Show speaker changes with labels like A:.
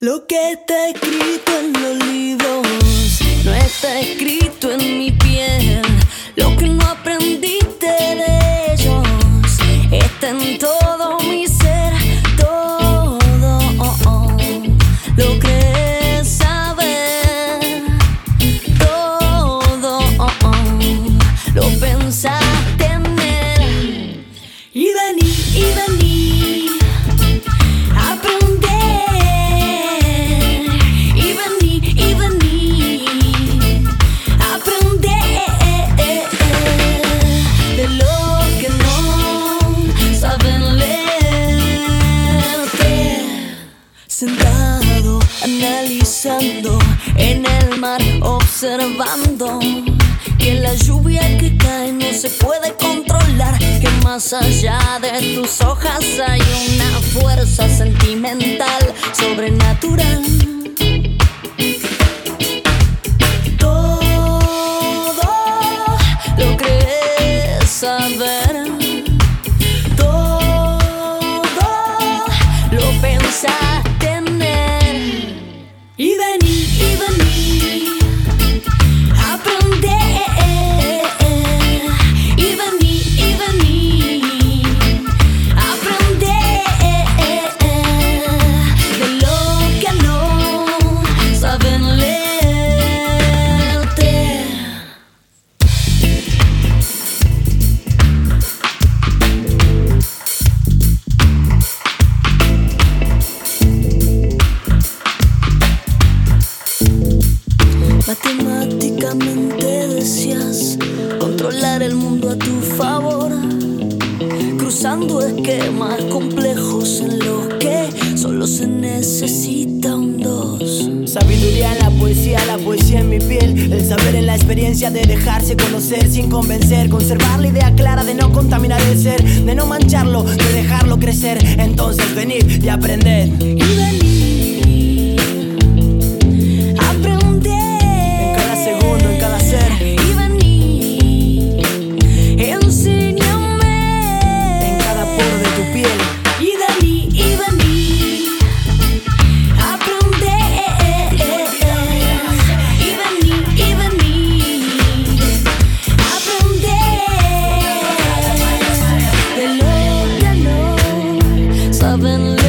A: Lo que está escrito en los libros no está escrito en mi piel. Lo que no aprendiste de ellos está en todo mi ser. Todo lo crees saber. Todo lo pensaste en él. Y vení a aprender. Y vení a aprender de lo que no saben leerte. Sentado, analizando en el mar, observando que la lluvia que cae no se puede controlar, que más allá de tus hojas hay una fuerza sentimental, sobrenatural. Todo lo crees saber, todo lo pensaste en él. Y vení a aprender. Y vení a aprender de lo que no saben leerte. Matemáticamente decías controlar el mundo a tu favor, cruzando esquemas complejos en los que solo se necesita un dos.
B: Sabiduría en la poesía en mi piel. El saber en la experiencia de dejarse conocer sin convencer. Conservar la idea clara de no contaminar el ser, de no mancharlo, de dejarlo crecer. Entonces venid y aprended.
A: Y vení a aprender.
B: En cada segundo, en cada ser.
A: Y vení, enséñame.
B: En cada poro de tu piel.
A: Y vení a aprender. Y vení a aprender de lo que no saben